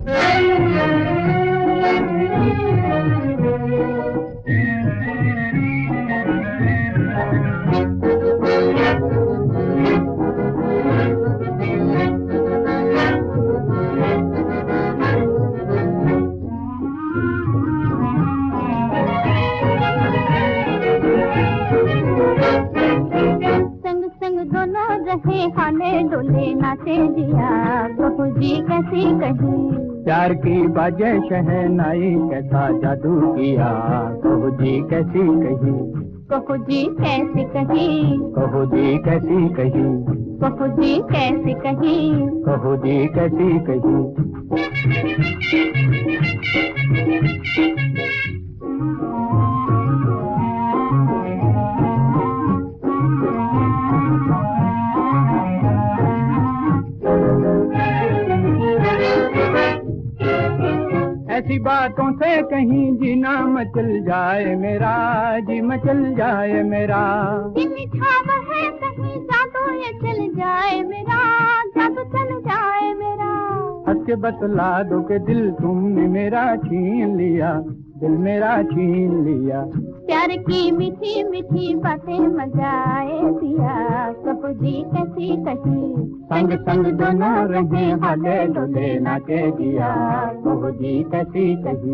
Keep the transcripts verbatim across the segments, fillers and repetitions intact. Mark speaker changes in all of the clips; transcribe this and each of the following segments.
Speaker 1: रहे हाले डोले नाचे जिया, कहो जी कैसी कही।
Speaker 2: प्यार की बाजे शहनाई कैसा जादू किया, कहो जी कैसी कही।
Speaker 1: कहो जी कैसी कही,
Speaker 2: कहो जी कैसी कही।
Speaker 1: कहो जी कैसी कही,
Speaker 2: कहो जी कैसी कही। ऐसी बातों से कहीं जीना मचल जाए मेरा, जी मचल जाए मेरा।
Speaker 1: छाव है कहीं जादू ये चल जाए मेरा, जादू चल जाए मेरा।
Speaker 2: हंस के बतला दो के दिल तुमने मेरा छीन लिया, दिल मेरा छीन लिया।
Speaker 1: प्यार की मीठी मीठी बातें मजाए दिया, कहो जी कैसी कही।
Speaker 2: संग संग दोनों रहे हाले डोले नाचे दिया, कहो जी कैसी कही।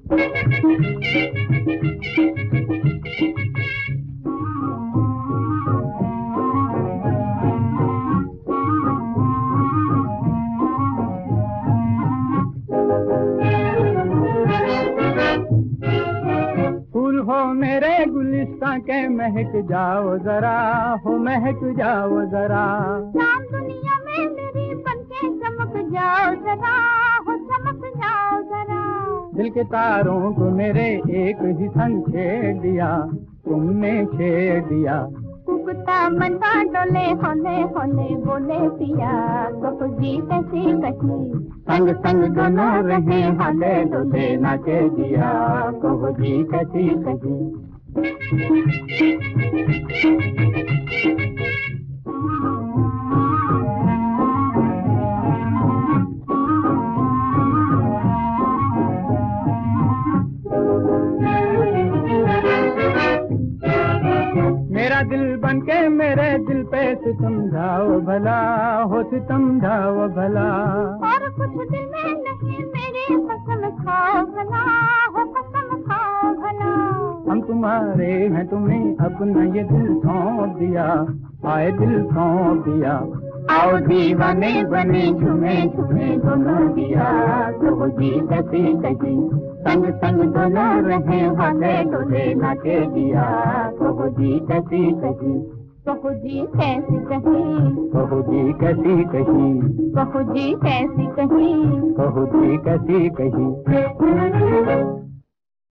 Speaker 2: हो मेरे गुलिस्तां के महक जाओ जरा, हो महक जाओ जरा।
Speaker 1: शाम दुनिया में मेरी बनके चमक जाओ जरा, हो चमक जाओ जरा।
Speaker 2: दिल के तारों को मेरे एक ही संग छेड़ दिया, तुमने छेड़ दिया।
Speaker 1: कुकता मनवा डोले होले होले बोले पिया, कहो जी कैसी कही।
Speaker 2: संग संग दोनों रहे हाले डोले नाचे दिया, कहो जी कैसी कही। मेरा दिल बनके मेरे दिल पे सितम जाओ भला, हो सितम जाओ भला।
Speaker 1: और कुछ दिल में नहीं मेरी कसम खाओ भला, हो कसम खाओ भला।
Speaker 2: हम तुम्हारे हैं तुम्हें अपना ये दिल सौंप दिया, आए दिल सौंप दिया। आओ दीवाने बने झूमे झूमे दोनों दिया, कहो जी कैसी कही। संग संग दोनों रहे हाले डोले नाचे दिया, कहो जी कैसी कही।
Speaker 1: कहो जी कैसी कही,
Speaker 2: कहो जी कैसी कही।
Speaker 1: कहो जी कैसी कही,
Speaker 2: कहो जी कैसी कही।